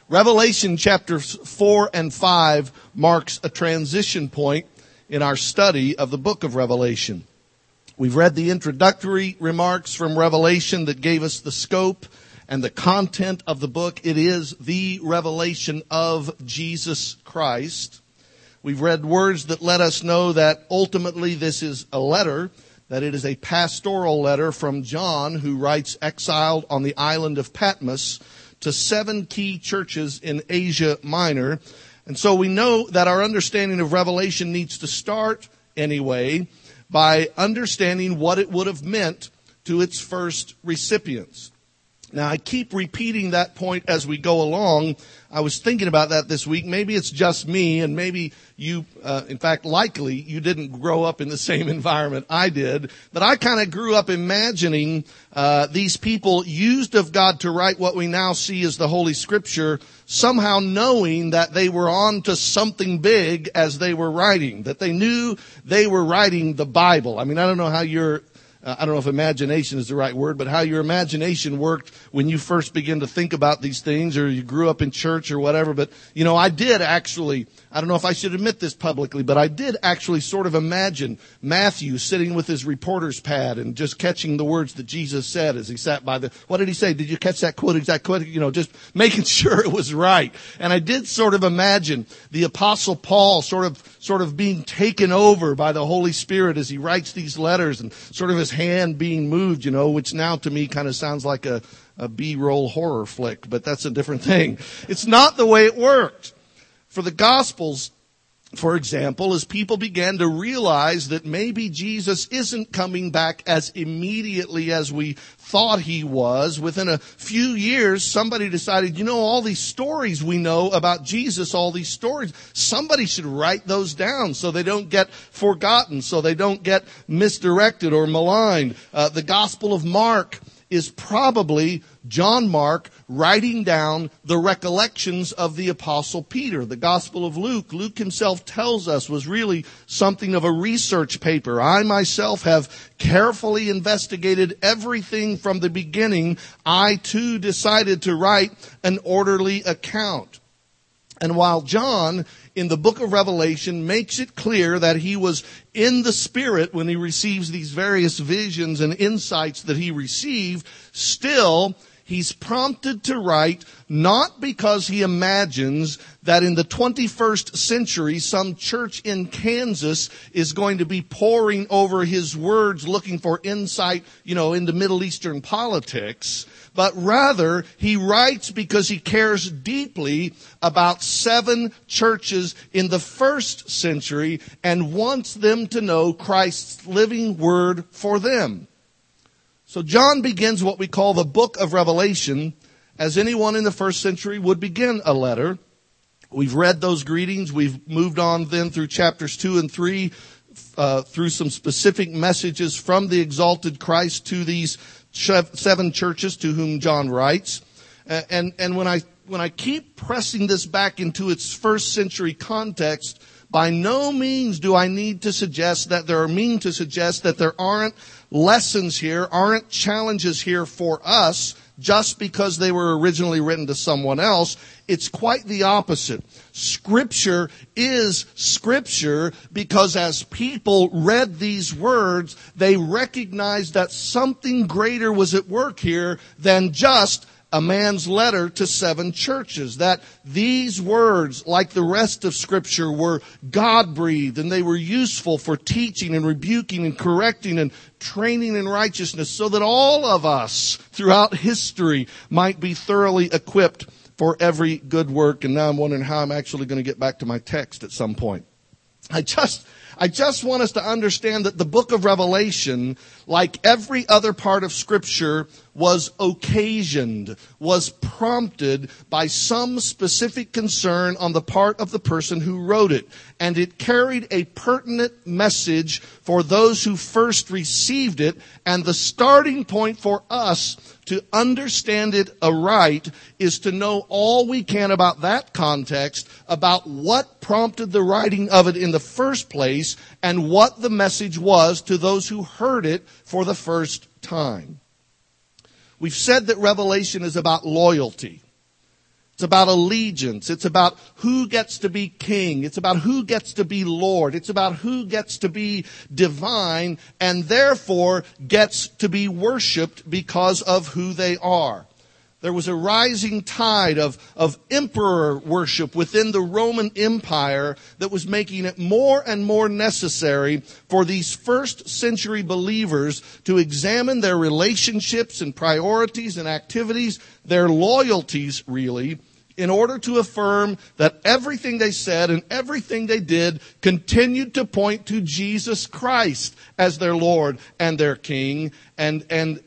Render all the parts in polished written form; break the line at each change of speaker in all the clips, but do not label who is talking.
Revelation chapters 4 and 5 marks a transition point in our study of the book of Revelation. We've read the introductory remarks from Revelation that gave us the scope and the content of the book. It is the revelation of Jesus Christ. We've read words that let us know that ultimately this is a letter, that it is a pastoral letter from John, who writes exiled on the island of Patmos to 7 key churches in Asia Minor. And so we know that our understanding of Revelation needs to start anyway by understanding what it would have meant to its first recipients. Now, I keep repeating that point as we go along. I was thinking about that this week. Maybe it's just me, and maybe you, in fact, likely you didn't grow up in the same environment I did. But I kind of grew up imagining these people used of God to write what we now see as the Holy Scripture, somehow knowing that they were on to something big as they were writing, that they knew they were writing the Bible. I mean, I don't know how I don't know if imagination is the right word, but how your imagination worked when you first began to think about these things, or you grew up in church or whatever. But, I did actually, I don't know if I should admit this publicly, but I did actually sort of imagine Matthew sitting with his reporter's pad and just catching the words that Jesus said as he sat by what did he say? Did you catch that quote? Exact quote? Just making sure it was right. And I did sort of imagine the Apostle Paul sort of being taken over by the Holy Spirit as he writes these letters, and sort of his hand being moved, which now to me kind of sounds like a B-roll horror flick, but that's a different thing. It's not the way it worked. For the Gospels, for example, as people began to realize that maybe Jesus isn't coming back as immediately as we thought he was, within a few years, somebody decided, all these stories we know about Jesus, all these stories, somebody should write those down so they don't get forgotten, so they don't get misdirected or maligned. The Gospel of Mark is probably John Mark writing down the recollections of the Apostle Peter. The Gospel of Luke himself tells us, was really something of a research paper. I myself have carefully investigated everything from the beginning. I too decided to write an orderly account. And while John, in the book of Revelation, makes it clear that he was in the Spirit when he receives these various visions and insights that he received, still, he's prompted to write not because he imagines that in the 21st century some church in Kansas is going to be poring over his words looking for insight, into Middle Eastern politics, but rather he writes because he cares deeply about 7 churches in the first century and wants them to know Christ's living word for them. So John begins what we call the book of Revelation as anyone in the first century would begin a letter. We've read those greetings. We've moved on then through chapters 2 and 3 through some specific messages from the exalted Christ to these 7 churches to whom John writes. And when I keep pressing this back into its first century context, by no means do I mean to suggest that there aren't lessons here, aren't challenges here for us just because they were originally written to someone else. It's quite the opposite. Scripture is Scripture because as people read these words, they recognized that something greater was at work here than just a man's letter to 7 churches. That these words, like the rest of Scripture, were God-breathed and they were useful for teaching and rebuking and correcting and training in righteousness, so that all of us throughout history might be thoroughly equipped for every good work. And now I'm wondering how I'm actually going to get back to my text at some point. I just want us to understand that the book of Revelation, like every other part of Scripture, was occasioned, was prompted by some specific concern on the part of the person who wrote it. And it carried a pertinent message for those who first received it. And the starting point for us to understand it aright is to know all we can about that context, about what prompted the writing of it in the first place, and what the message was to those who heard it for the first time. We've said that Revelation is about loyalty. It's about allegiance. It's about who gets to be king. It's about who gets to be Lord. It's about who gets to be divine and therefore gets to be worshiped because of who they are. There was a rising tide of emperor worship within the Roman Empire that was making it more and more necessary for these first century believers to examine their relationships and priorities and activities, their loyalties really, in order to affirm that everything they said and everything they did continued to point to Jesus Christ as their Lord and their King. And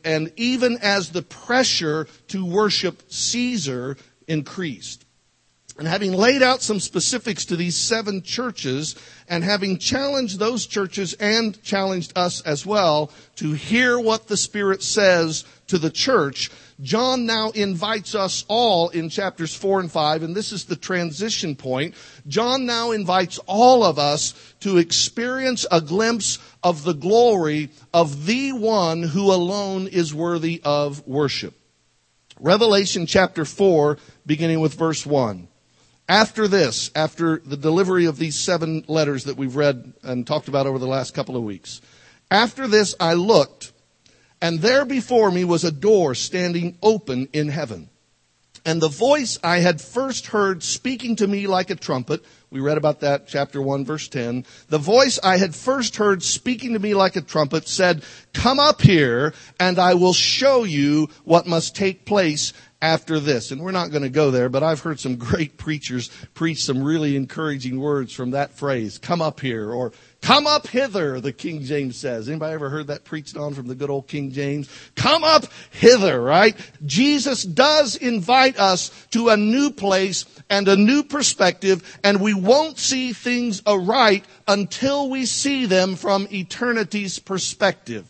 even as the pressure to worship Caesar increased. And having laid out some specifics to these 7 churches, and having challenged those churches and challenged us as well to hear what the Spirit says to the church, John now invites us all in chapters 4 and 5, and this is the transition point. John now invites all of us to experience a glimpse of the glory of the one who alone is worthy of worship. Revelation chapter 4, beginning with verse 1. After this, after the delivery of these 7 letters that we've read and talked about over the last couple of weeks, after this I looked, and there before me was a door standing open in heaven. And the voice I had first heard speaking to me like a trumpet, we read about that, chapter 1, verse 10. The voice I had first heard speaking to me like a trumpet said, "Come up here, and I will show you what must take place after this." And we're not going to go there, but I've heard some great preachers preach some really encouraging words from that phrase, "come up here," or "come up hither," the King James says. Anybody ever heard that preached on from the good old King James? Come up hither, right? Jesus does invite us to a new place and a new perspective, and we won't see things aright until we see them from eternity's perspective.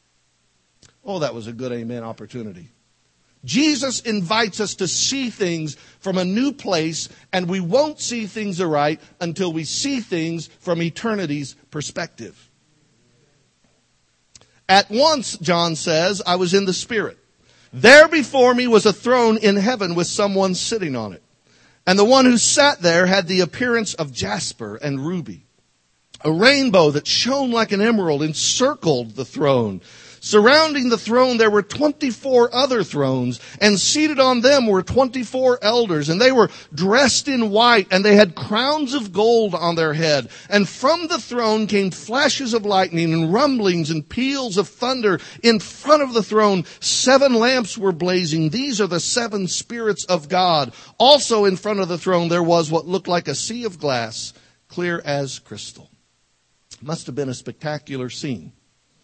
Oh, that was a good amen opportunity. Jesus invites us to see things from a new place, and we won't see things aright until we see things from eternity's perspective. At once, John says, I was in the Spirit. There before me was a throne in heaven with someone sitting on it. And the one who sat there had the appearance of jasper and ruby. A rainbow that shone like an emerald encircled the throne. Surrounding the throne there were 24 other thrones, and seated on them were 24 elders, and they were dressed in white, and they had crowns of gold on their head. And from the throne came flashes of lightning and rumblings and peals of thunder. In front of the throne 7 lamps were blazing. These are the 7 spirits of God. Also in front of the throne there was what looked like a sea of glass, clear as crystal. Must have been a spectacular scene.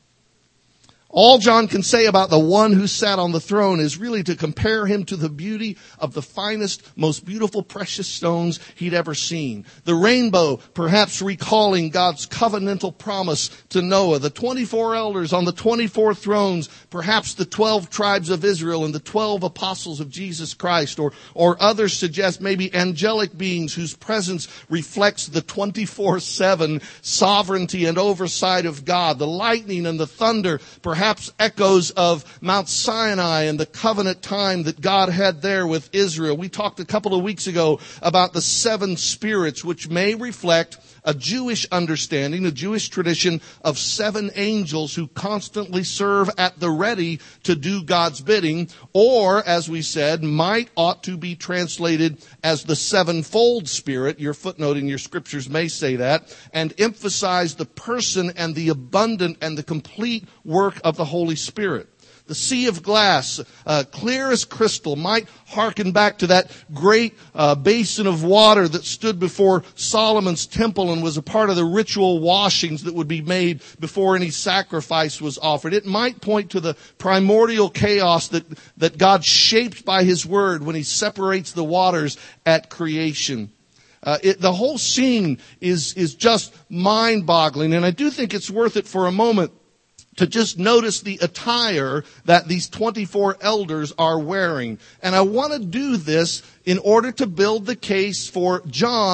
All John can say about the one who sat on the throne is really to compare him to the beauty of the finest, most beautiful precious stones he'd ever seen. The rainbow, perhaps recalling God's covenantal promise to Noah. The 24 elders on the 24 thrones, perhaps the 12 tribes of Israel and the 12 apostles of Jesus Christ. Or others suggest maybe angelic beings whose presence reflects the 24/7 sovereignty and oversight of God. The lightning and the thunder, perhaps echoes of Mount Sinai and the covenant time that God had there with Israel. We talked a couple of weeks ago about the 7 spirits, which may reflect a Jewish understanding, a Jewish tradition of 7 angels who constantly serve at the ready to do God's bidding, or, as we said, ought to be translated as the 7-fold Spirit. Your footnote in your scriptures may say that, and emphasize the person and the abundant and the complete work of the Holy Spirit. The sea of glass, clear as crystal, might hearken back to that great basin of water that stood before Solomon's temple and was a part of the ritual washings that would be made before any sacrifice was offered. It might point to the primordial chaos that God shaped by His Word when He separates the waters at creation. The whole scene is just mind-boggling, and I do think it's worth it for a moment to just notice the attire that these 24 elders are wearing. And I want to do this in order to build the case for John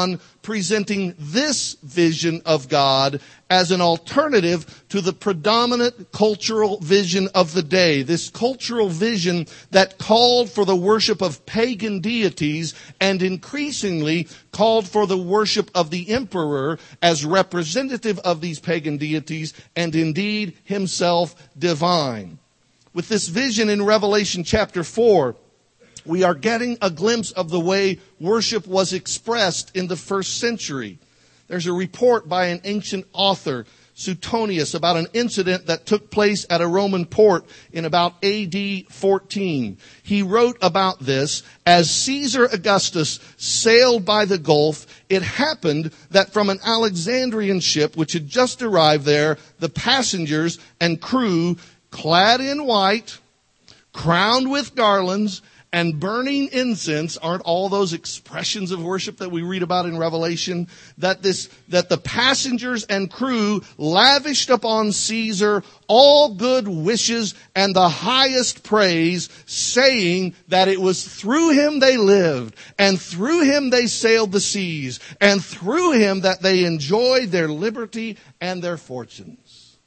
presenting this vision of God as an alternative to the predominant cultural vision of the day. This cultural vision that called for the worship of pagan deities and increasingly called for the worship of the emperor as representative of these pagan deities and indeed himself divine. With this vision in Revelation chapter 4, we are getting a glimpse of the way worship was expressed in the first century. There's a report by an ancient author, Suetonius, about an incident that took place at a Roman port in about AD 14. He wrote about this: as Caesar Augustus sailed by the Gulf, it happened that from an Alexandrian ship which had just arrived there, the passengers and crew, clad in white, crowned with garlands, and burning incense, aren't all those expressions of worship that we read about in Revelation? That the passengers and crew lavished upon Caesar all good wishes and the highest praise, saying that it was through him they lived, and through him they sailed the seas, and through him that they enjoyed their liberty and their fortunes.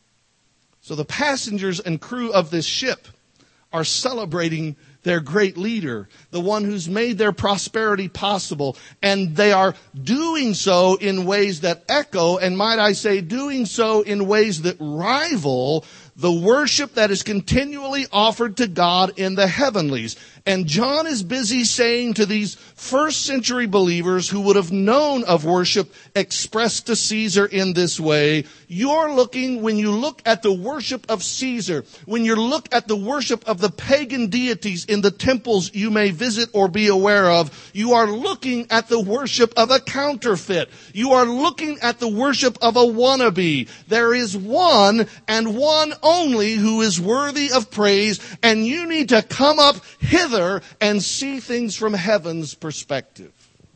So the passengers and crew of this ship are celebrating their great leader, the one who's made their prosperity possible. And they are doing so in ways that echo, and might I say, doing so in ways that rival the worship that is continually offered to God in the heavenlies. And John is busy saying to these first century believers who would have known of worship expressed to Caesar in this way, when you look at the worship of Caesar, when you look at the worship of the pagan deities in the temples you may visit or be aware of, you are looking at the worship of a counterfeit. You are looking at the worship of a wannabe. There is one and one only who is worthy of praise, and you need to come up hither and see things from heaven's perspective.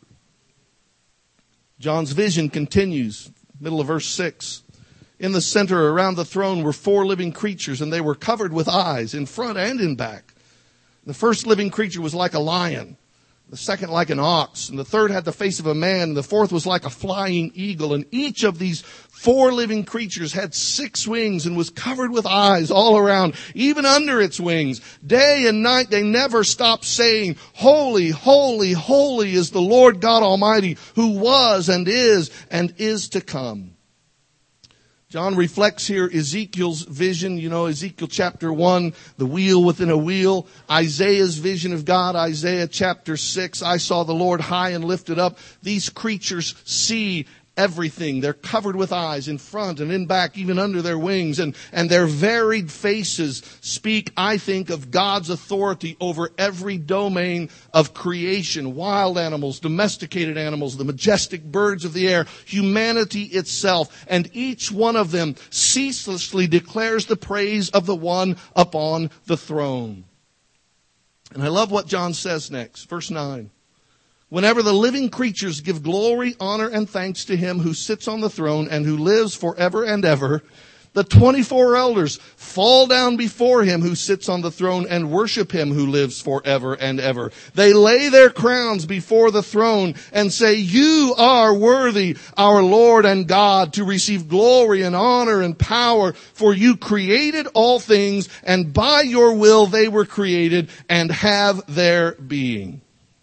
John's vision continues, middle of verse 6. In the center around the throne were 4 living creatures, and they were covered with eyes in front and in back. The first living creature was like a lion, the second like an ox, and the third had the face of a man, and the fourth was like a flying eagle. And each of these 4 living creatures had 6 wings and was covered with eyes all around, even under its wings. Day and night they never stopped saying, "Holy, holy, holy is the Lord God Almighty, who was and is to come." John reflects here Ezekiel's vision. You know, Ezekiel chapter 1, the wheel within a wheel. Isaiah's vision of God, Isaiah chapter 6, I saw the Lord high and lifted up. These creatures see everything. They're covered with eyes in front and in back, even under their wings. And their varied faces speak, I think, of God's authority over every domain of creation. Wild animals, domesticated animals, the majestic birds of the air, humanity itself. And each one of them ceaselessly declares the praise of the one upon the throne. And I love what John says next. Verse 9. Whenever the living creatures give glory, honor, and thanks to him who sits on the throne and who lives forever and ever, the 24 elders fall down before him who sits on the throne and worship him who lives forever and ever. They lay their crowns before the throne and say, "You are worthy, our Lord and God, to receive glory and honor and power, for you created all things, and by your will they were created and have their being."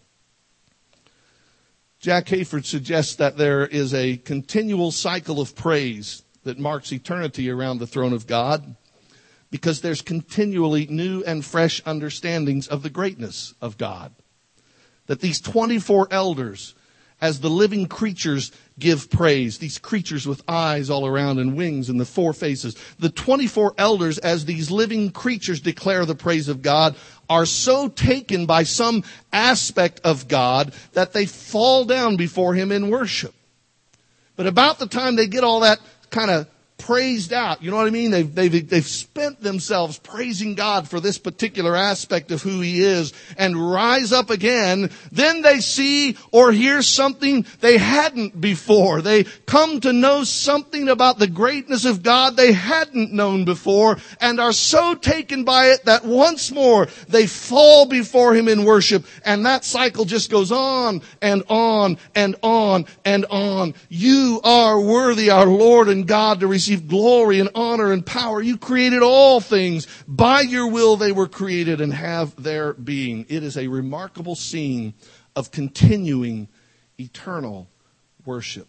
Jack Hayford suggests that there is a continual cycle of praise that marks eternity around the throne of God, because there's continually new and fresh understandings of the greatness of God. That these 24 elders, as the living creatures give praise, these creatures with eyes all around and wings and the 4 faces, the 24 elders, as these living creatures declare the praise of God, are so taken by some aspect of God that they fall down before him in worship. But about the time they get all that kind of praised out. You know what I mean? They've spent themselves praising God for this particular aspect of who He is and rise up again. Then they see or hear something they hadn't before. They come to know something about the greatness of God they hadn't known before and are so taken by it that once more they fall before Him in worship, and that cycle just goes on and on and on and on. You are worthy, our Lord and God, to receive glory and honor and power. You created all things. By your will they were created and have their being. It is a remarkable scene of continuing eternal worship.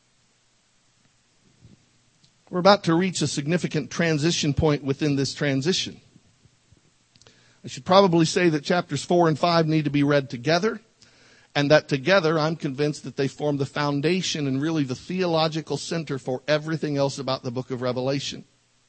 We're about to reach a significant transition point within this transition. I should probably say that chapters 4 and 5 need to be read together, and that together I'm convinced that they form the foundation and really the theological center for everything else about the book of Revelation.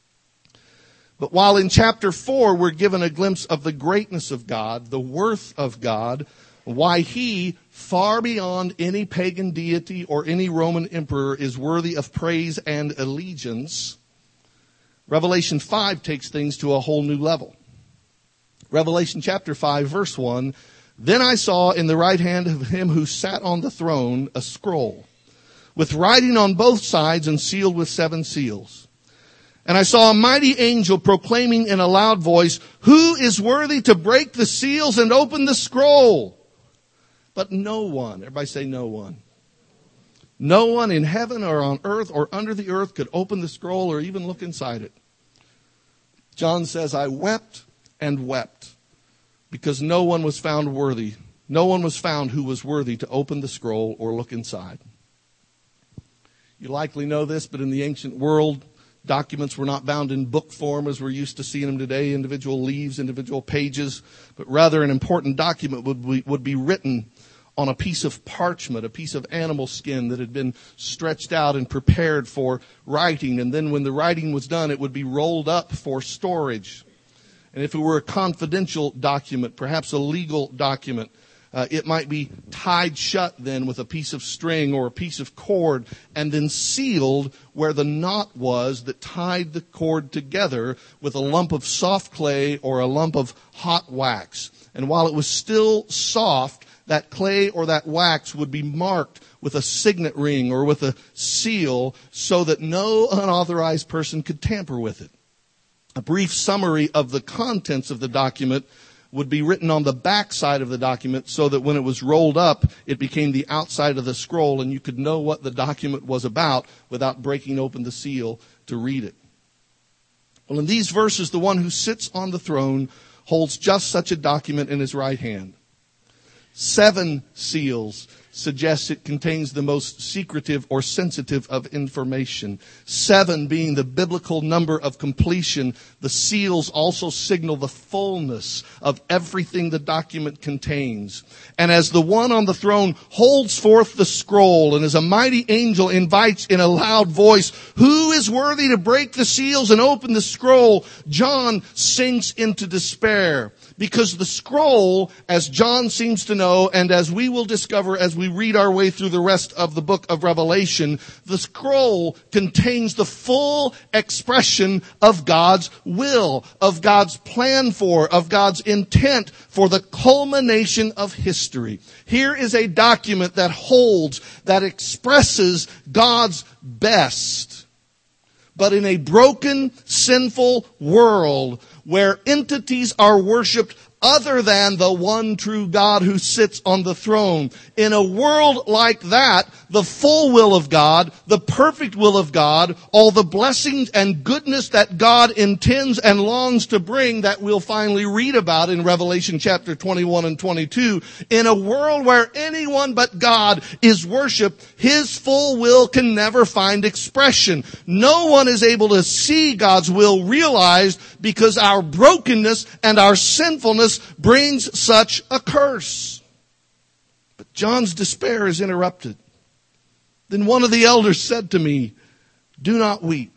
But while in chapter 4 we're given a glimpse of the greatness of God, the worth of God, why He, far beyond any pagan deity or any Roman emperor, is worthy of praise and allegiance, Revelation 5 takes things to a whole new level. Revelation chapter 5, verse 1, "Then I saw in the right hand of Him who sat on the throne a scroll, with writing on both sides and sealed with 7 seals. And I saw a mighty angel proclaiming in a loud voice, 'Who is worthy to break the seals and open the scroll?' But no one," everybody say no one. "No one in heaven or on earth or under the earth could open the scroll or even look inside it." John says, "I wept and wept, because no one was found worthy. No one was found who was worthy to open the scroll or look inside." You likely know this, but in the ancient world, documents were not bound in book form as we're used to seeing them today, individual leaves, individual pages, but rather an important document would be written on a piece of parchment, a piece of animal skin that had been stretched out and prepared for writing. And then when the writing was done, it would be rolled up for storage. And if it were a confidential document, perhaps a legal document, it might be tied shut then with a piece of string or a piece of cord and then sealed where the knot was that tied the cord together with a lump of soft clay or a lump of hot wax. And while it was still soft, that clay or that wax would be marked with a signet ring or with a seal so that no unauthorized person could tamper with it. A brief summary of the contents of the document would be written on the back side of the document so that when it was rolled up, it became the outside of the scroll and you could know what the document was about without breaking open the seal to read it. Well, in these verses, the one who sits on the throne holds just such a document in his right hand. 7 seals suggests it contains the most secretive or sensitive of information. 7 being the biblical number of completion. The seals also signal the fullness of everything the document contains. And as the one on the throne holds forth the scroll, and as a mighty angel invites in a loud voice, "Who is worthy to break the seals and open the scroll?" John sinks into despair. Because the scroll, as John seems to know, and as we will discover as we read our way through the rest of the book of Revelation, the scroll contains the full expression of God's will, of God's plan for, of God's intent for the culmination of history. Here is a document that holds, that expresses God's best. But in a broken, sinful world where entities are worshipped other than the one true God who sits on the throne. In a world like that, the full will of God, the perfect will of God, all the blessings and goodness that God intends and longs to bring that we'll finally read about in Revelation chapter 21 and 22. In a world where anyone but God is worshipped, His full will can never find expression. No one is able to see God's will realized because our brokenness and our sinfulness brings such a curse. But John's despair is interrupted. Then one of the elders said to me, "Do not weep.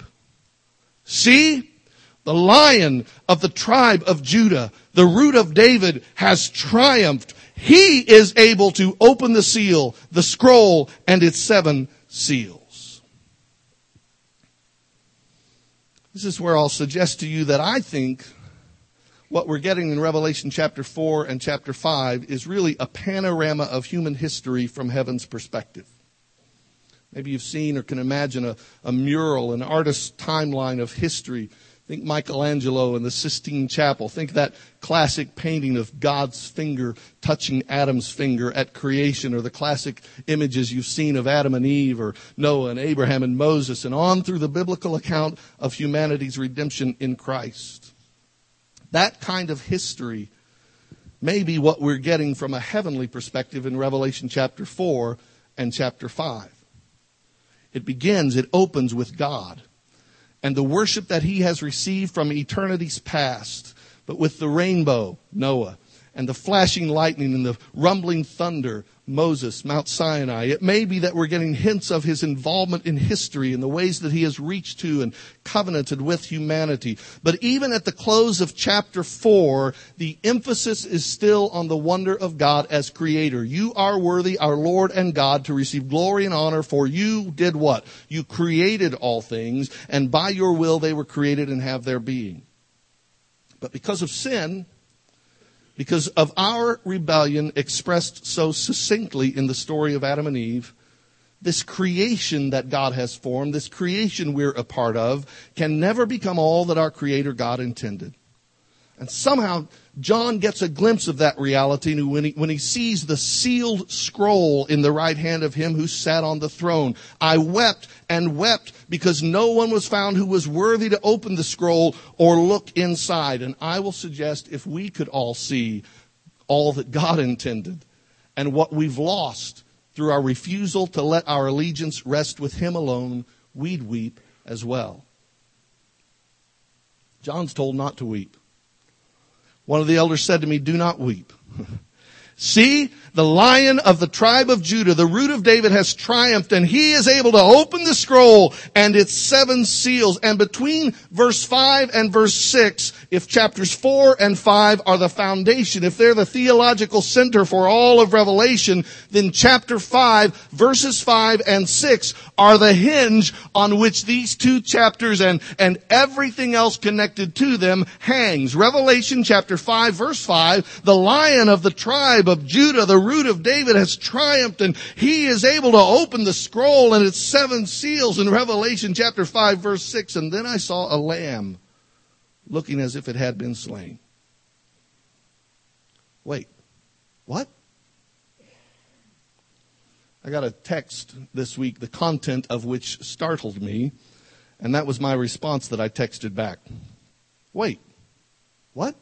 See, the Lion of the tribe of Judah, the Root of David, has triumphed. He is able to open the seal, the scroll, and its 7 seals." This is where I'll suggest to you that I think what we're getting in Revelation chapter 4 and chapter 5 is really a panorama of human history from heaven's perspective. Maybe you've seen or can imagine a mural, an artist's timeline of history. Think Michelangelo in the Sistine Chapel. Think that classic painting of God's finger touching Adam's finger at creation, or the classic images you've seen of Adam and Eve, or Noah and Abraham and Moses, and on through the biblical account of humanity's redemption in Christ. That kind of history may be what we're getting from a heavenly perspective in Revelation chapter 4 and chapter 5. It opens with God and the worship that he has received from eternity's past, but with the rainbow, Noah, and the flashing lightning and the rumbling thunder, Moses, Mount Sinai. It may be that we're getting hints of his involvement in history and the ways that he has reached to and covenanted with humanity. But even at the close of chapter 4, the emphasis is still on the wonder of God as creator. You are worthy, our Lord and God, to receive glory and honor, for you did what? You created all things, and by your will they were created and have their being. But because of sin, because of our rebellion expressed so succinctly in the story of Adam and Eve, this creation that God has formed, this creation we're a part of, can never become all that our Creator God intended. And somehow John gets a glimpse of that reality when he sees the sealed scroll in the right hand of him who sat on the throne. I wept and wept because no one was found who was worthy to open the scroll or look inside. And I will suggest if we could all see all that God intended and what we've lost through our refusal to let our allegiance rest with him alone, we'd weep as well. John's told not to weep. One of the elders said to me, "Do not weep. See, the Lion of the tribe of Judah, the Root of David, has triumphed, and he is able to open the scroll and its 7 seals." And between verse 5 and verse 6, if chapters 4 and 5 are the foundation, if they're the theological center for all of Revelation, then chapter 5, verses 5 and 6 are the hinge on which these 2 chapters and everything else connected to them hangs. Revelation chapter 5, verse 5, the Lion of the tribe of Judah, the Root of David, has triumphed, and he is able to open the scroll and its 7 seals in Revelation chapter 5, verse 6. And then I saw a lamb looking as if it had been slain. Wait, what? I got a text this week, the content of which startled me, and that was my response that I texted back. Wait, what?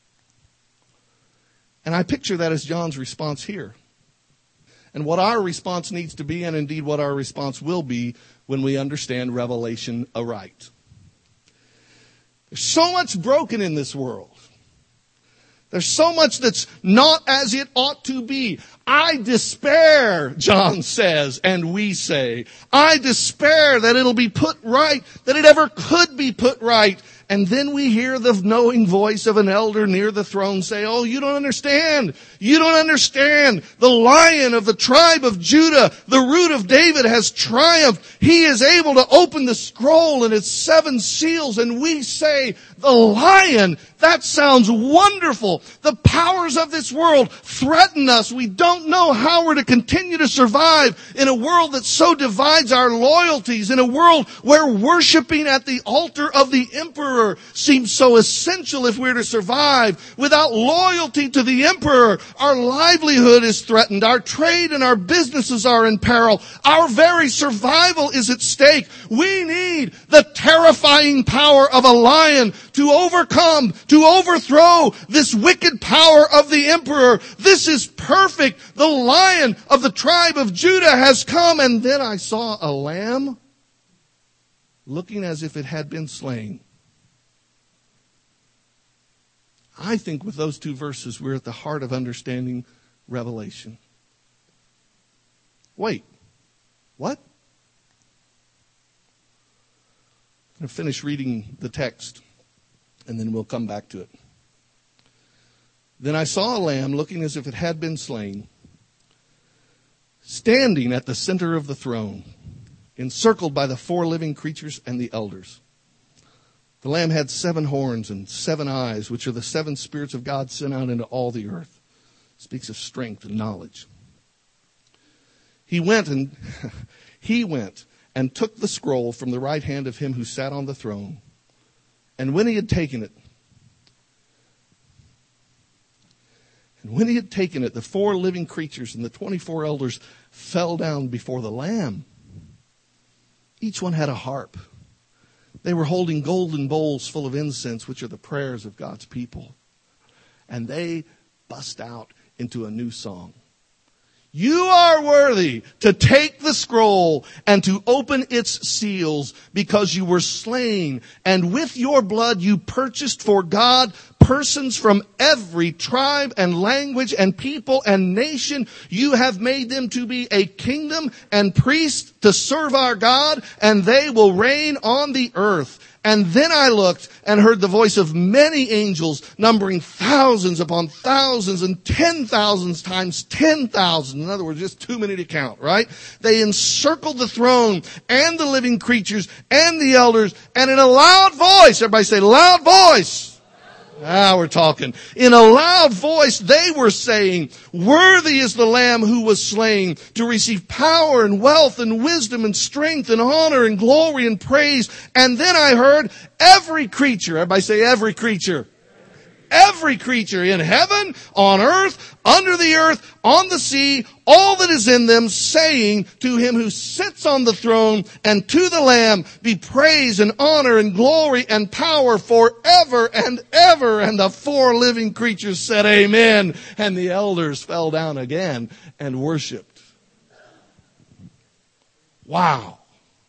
And I picture that as John's response here. And what our response needs to be, and indeed what our response will be when we understand Revelation aright. There's so much broken in this world. There's so much that's not as it ought to be. I despair, John says, and we say. I despair that it'll be put right, that it ever could be put right. And then we hear the knowing voice of an elder near the throne say, "Oh, you don't understand. You don't understand. The Lion of the tribe of Judah, the Root of David, has triumphed. He is able to open the scroll and its 7 seals." And we say, the Lion, that sounds wonderful. The powers of this world threaten us. We don't know how we're to continue to survive in a world that so divides our loyalties, in a world where worshiping at the altar of the emperor seems so essential if we're to survive. Without loyalty to the emperor, our livelihood is threatened. Our trade and our businesses are in peril. Our very survival is at stake. We need the terrifying power of a lion to overcome, to overthrow this wicked power of the emperor. This is perfect. The Lion of the tribe of Judah has come. And then I saw a lamb looking as if it had been slain. I think with those 2 verses, we're at the heart of understanding Revelation. Wait, what? I'm going to finish reading the text, and then we'll come back to it. Then I saw a lamb looking as if it had been slain, standing at the center of the throne, encircled by the 4 living creatures and the elders. The Lamb had 7 horns and 7 eyes, which are the 7 spirits of God sent out into all the earth. Speaks of strength and knowledge. He went and took the scroll from the right hand of him who sat on the throne. And when he had taken it, the 4 living creatures and the 24 elders fell down before the Lamb. Each one had a harp. They were holding golden bowls full of incense, which are the prayers of God's people. And they bust out into a new song. You are worthy to take the scroll and to open its seals, because you were slain, and with your blood you purchased for God persons from every tribe and language and people and nation. You have made them to be a kingdom and priests to serve our God, and they will reign on the earth. And then I looked and heard the voice of many angels, numbering thousands upon thousands and 10,000s times 10,000. In other words, just too many to count, right? They encircled the throne and the living creatures and the elders, and in a loud voice, everybody say loud voice. We're talking. In a loud voice, they were saying, worthy is the Lamb who was slain to receive power and wealth and wisdom and strength and honor and glory and praise. And then I heard every creature, everybody say every creature. Every creature in heaven, on earth, under the earth, on the sea, all that is in them, saying to him who sits on the throne and to the Lamb be praise and honor and glory and power forever and ever. And the 4 living creatures said amen. And the elders fell down again and worshiped. Wow.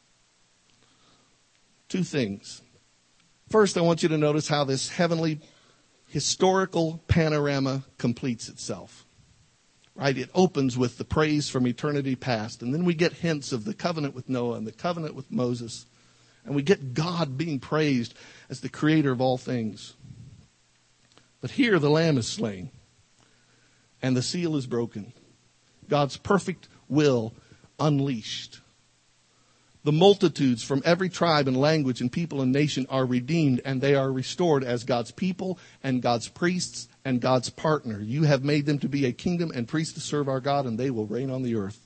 2 things. First, I want you to notice how this heavenly historical panorama completes itself. Right? It opens with the praise from eternity past. And then we get hints of the covenant with Noah and the covenant with Moses. And we get God being praised as the creator of all things. But here the Lamb is slain. And the seal is broken. God's perfect will unleashed. The multitudes from every tribe and language and people and nation are redeemed, and they are restored as God's people and God's priests and God's partner. You have made them to be a kingdom and priests to serve our God, and they will reign on the earth.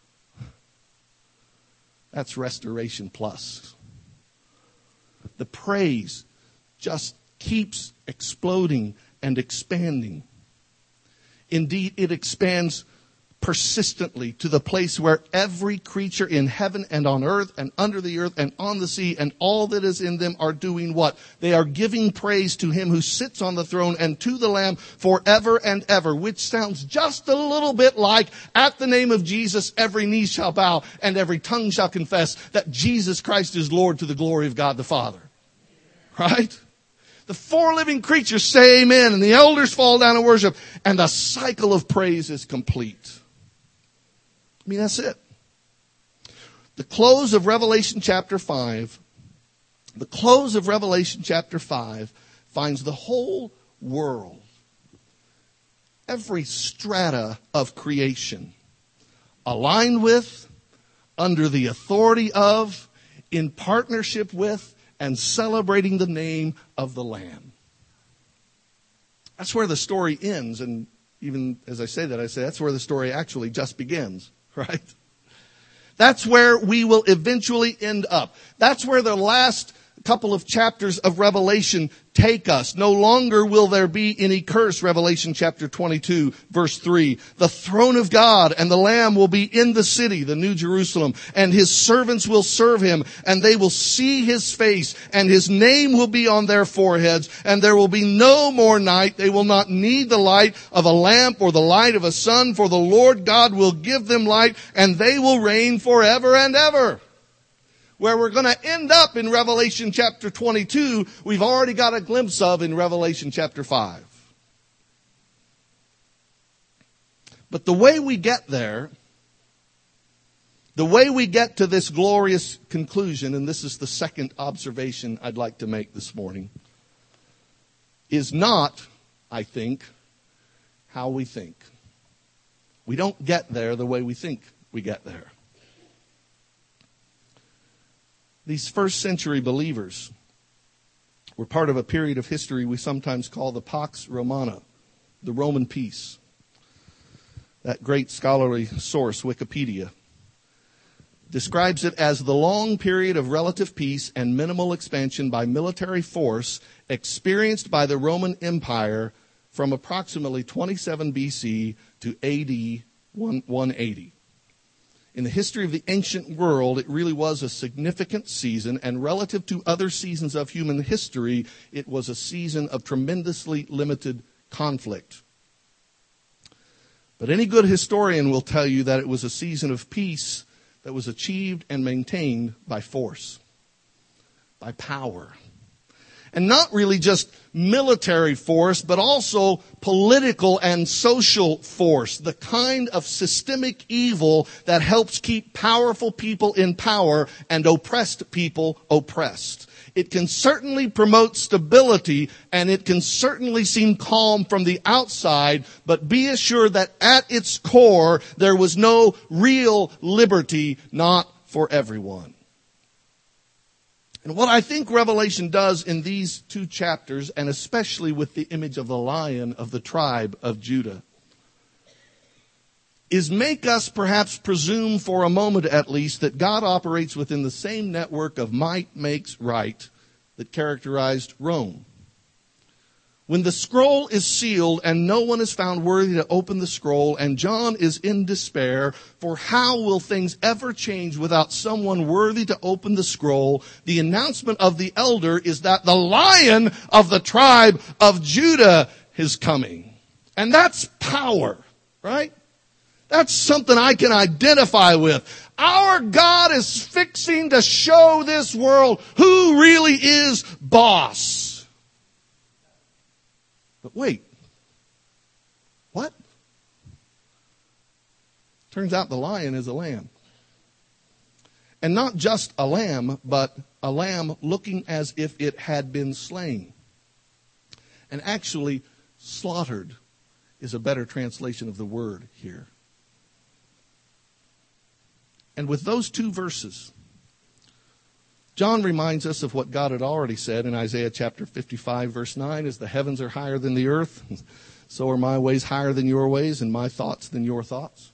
That's restoration plus. The praise just keeps exploding and expanding. Indeed, it expands persistently to the place where every creature in heaven and on earth and under the earth and on the sea and all that is in them are doing what? They are giving praise to him who sits on the throne and to the Lamb forever and ever, which sounds just a little bit like at the name of Jesus every knee shall bow and every tongue shall confess that Jesus Christ is Lord, to the glory of God the Father. Right? The 4 living creatures say amen, and the elders fall down and worship, and the cycle of praise is complete. I mean, that's it. The close of Revelation chapter 5 finds the whole world, every strata of creation, aligned with, under the authority of, in partnership with, and celebrating the name of the Lamb. That's where the story ends, and even as I say that, I say that's where the story actually just begins. Right? That's where we will eventually end up. That's where the last couple of chapters of Revelation take us. No longer will there be any curse, Revelation chapter 22, verse 3. The throne of God and the Lamb will be in the city, the New Jerusalem, and his servants will serve him, and they will see his face, and his name will be on their foreheads, and there will be no more night. They will not need the light of a lamp or the light of a sun, for the Lord God will give them light, and they will reign forever and ever. Where we're going to end up in Revelation chapter 22, we've already got a glimpse of in Revelation chapter 5. But the way we get there, the way we get to this glorious conclusion, and this is the second observation I'd like to make this morning, is not, I think, how we think. We don't get there the way we think we get there. These first century believers We're part of a period of history we sometimes call the Pax Romana, the Roman peace. That great scholarly source, Wikipedia, describes it as the long period of relative peace and minimal expansion by military force experienced by the Roman Empire from approximately 27 BC to AD 180. In the history of the ancient world, it really was a significant season, and relative to other seasons of human history, it was a season of tremendously limited conflict. But any good historian will tell you that it was a season of peace that was achieved and maintained by force, by power. And not really just military force, but also political and social force, the kind of systemic evil that helps keep powerful people in power and oppressed people oppressed. It can certainly promote stability, and it can certainly seem calm from the outside, but be assured that at its core, there was no real liberty, not for everyone. And what I think Revelation does in these two chapters, and especially with the image of the lion of the tribe of Judah, is make us perhaps presume for a moment at least that God operates within the same network of might makes right that characterized Rome. When the scroll is sealed and no one is found worthy to open the scroll, and John is in despair, for how will things ever change without someone worthy to open the scroll? The announcement of the elder is that the Lion of the tribe of Judah is coming. And that's power, right? That's something I can identify with. Our God is fixing to show this world who really is boss. But wait, what? Turns out the lion is a lamb. And not just a lamb, but a lamb looking as if it had been slain. And actually, slaughtered is a better translation of the word here. And with those two verses, John reminds us of what God had already said in Isaiah chapter 55, verse 9, as the heavens are higher than the earth, so are my ways higher than your ways, and my thoughts than your thoughts.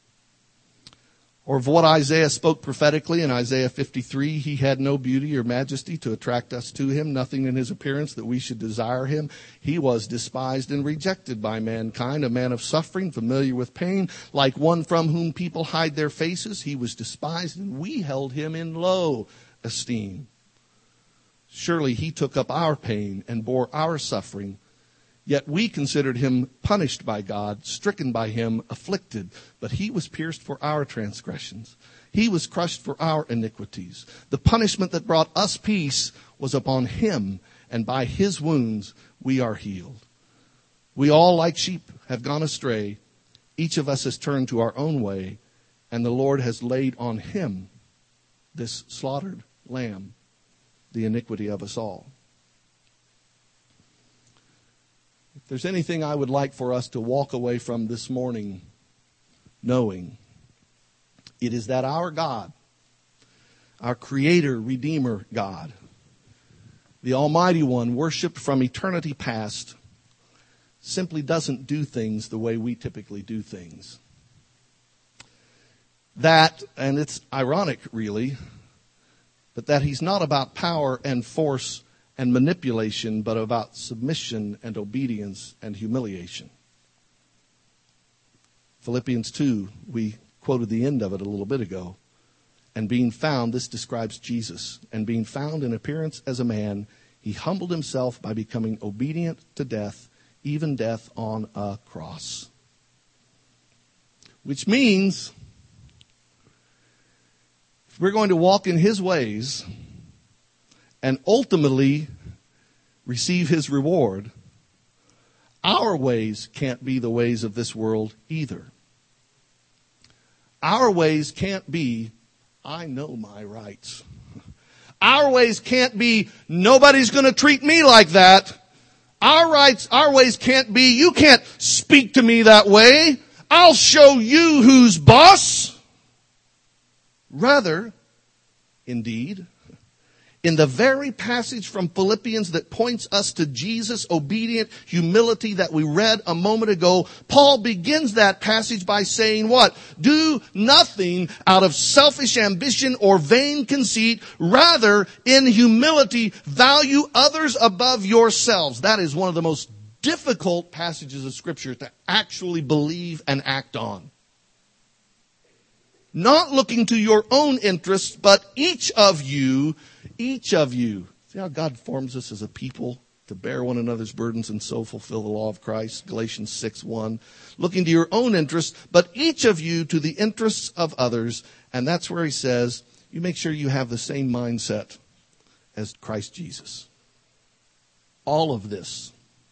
Or of what Isaiah spoke prophetically in Isaiah 53, he had no beauty or majesty to attract us to him, nothing in his appearance that we should desire him. He was despised and rejected by mankind, a man of suffering, familiar with pain, like one from whom people hide their faces. He was despised, and we held him in low esteem. Surely he took up our pain and bore our suffering, yet we considered him punished by God, stricken by him, afflicted. But he was pierced for our transgressions. He was crushed for our iniquities. The punishment that brought us peace was upon him, and by his wounds we are healed. We all, like sheep, have gone astray. Each of us has turned to our own way, and the Lord has laid on him, this slaughtered lamb, the iniquity of us all. If there's anything I would like for us to walk away from this morning knowing, it is that our God, our Creator, Redeemer God, the Almighty One, worshipped from eternity past, simply doesn't do things the way we typically do things. That, and it's ironic really, but that he's not about power and force and manipulation, but about submission and obedience and humiliation. Philippians 2, we quoted the end of it a little bit ago. And being found, this describes Jesus, and being found in appearance as a man, he humbled himself by becoming obedient to death, even death on a cross. Which means, if we're going to walk in his ways and ultimately receive his reward, our ways can't be the ways of this world either. Our ways can't be, I know my rights. Our ways can't be, nobody's going to treat me like that. Our ways can't be, you can't speak to me that way. I'll show you who's boss. Rather, indeed, In the very passage from Philippians that points us to Jesus' obedient humility that we read a moment ago, Paul begins that passage by saying what? Do nothing out of selfish ambition or vain conceit. Rather, in humility, value others above yourselves. That is one of the most difficult passages of Scripture to actually believe and act on. Not looking to your own interests, but each of you. See how God forms us as a people to bear one another's burdens and so fulfill the law of Christ? Galatians 6:1. Looking to your own interests, but each of you to the interests of others. And that's where he says, you make sure you have the same mindset as Christ Jesus. All of this,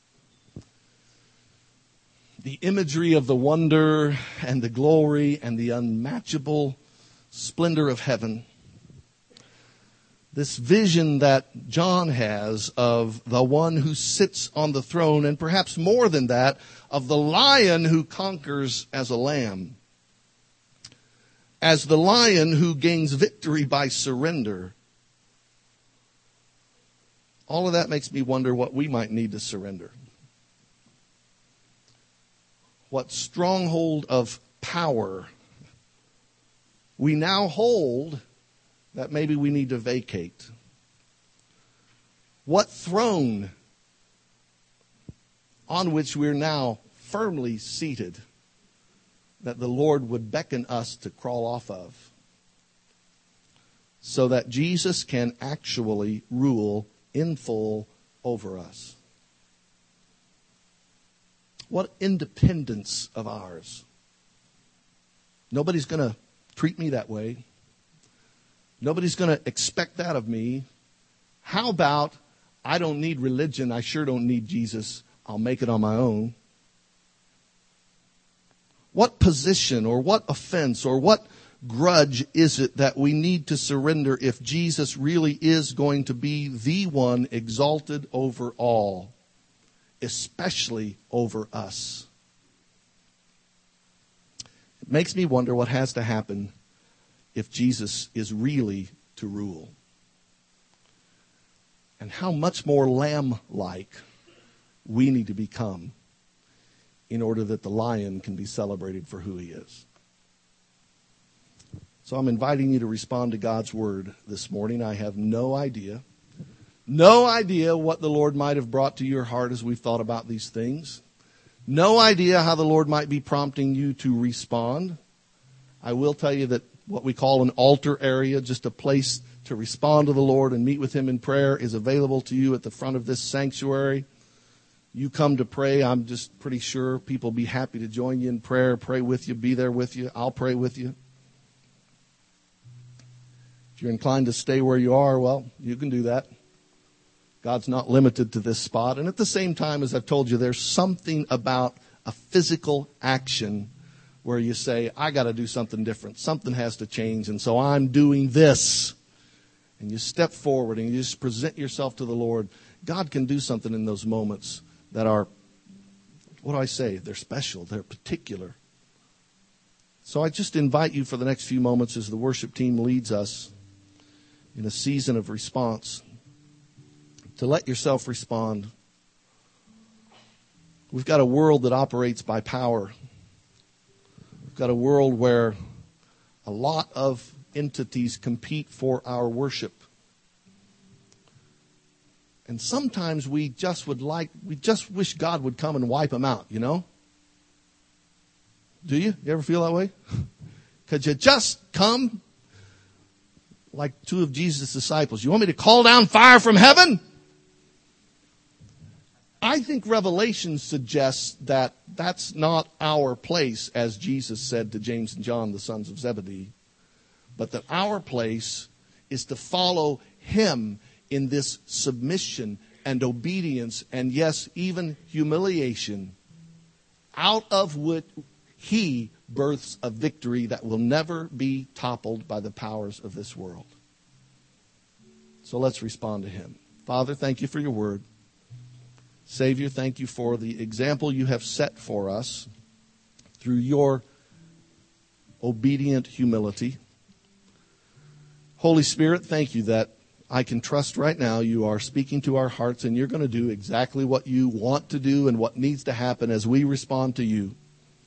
the imagery of the wonder and the glory and the unmatchable splendor of heaven, this vision that John has of the one who sits on the throne, and perhaps more than that, of the lion who conquers as a lamb, as the lion who gains victory by surrender. All of that makes me wonder what we might need to surrender. What stronghold of power we now hold that maybe we need to vacate. What throne on which we're now firmly seated that the Lord would beckon us to crawl off of, so that Jesus can actually rule in full over us. What independence of ours. Nobody's going to treat me that way. Nobody's going to expect that of me. How about, I don't need religion, I sure don't need Jesus, I'll make it on my own. What position or what offense or what grudge is it that we need to surrender if Jesus really is going to be the one exalted over all, especially over us? It makes me wonder what has to happen if Jesus is really to rule. And how much more lamb-like we need to become in order that the lion can be celebrated for who he is. So I'm inviting you to respond to God's word this morning. I have no idea what the Lord might have brought to your heart as we've thought about these things. No idea how the Lord might be prompting you to respond. I will tell you that what we call an altar area, just a place to respond to the Lord and meet with him in prayer, is available to you at the front of this sanctuary. You come to pray, I'm just pretty sure people will be happy to join you in prayer, pray with you, be there with you. I'll pray with you. If you're inclined to stay where you are, well, you can do that. God's not limited to this spot. And at the same time, as I've told you, there's something about a physical action where you say, I got to do something different. Something has to change, and so I'm doing this. And you step forward and you just present yourself to the Lord. God can do something in those moments that are, what do I say? They're special. They're particular. So I just invite you for the next few moments as the worship team leads us in a season of response to let yourself respond. We've got a world that operates by power. We've got a world where a lot of entities compete for our worship. And sometimes we just wish God would come and wipe them out, you know? Do you? You ever feel that way? Could you just come like two of Jesus' disciples? You want me to call down fire from heaven? I think Revelation suggests that that's not our place, as Jesus said to James and John, the sons of Zebedee, but that our place is to follow him in this submission and obedience and, yes, even humiliation, out of which he births a victory that will never be toppled by the powers of this world. So let's respond to him. Father, thank you for your word. Savior, thank you for the example you have set for us through your obedient humility. Holy Spirit, thank you that I can trust right now you are speaking to our hearts, and you're going to do exactly what you want to do and what needs to happen as we respond to you.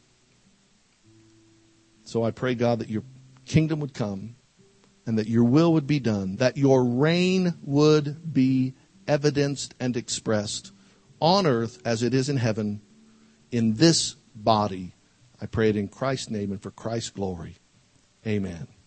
So I pray, God, that your kingdom would come and that your will would be done, that your reign would be evidenced and expressed on earth as it is in heaven, in this body. I pray it in Christ's name and for Christ's glory. Amen.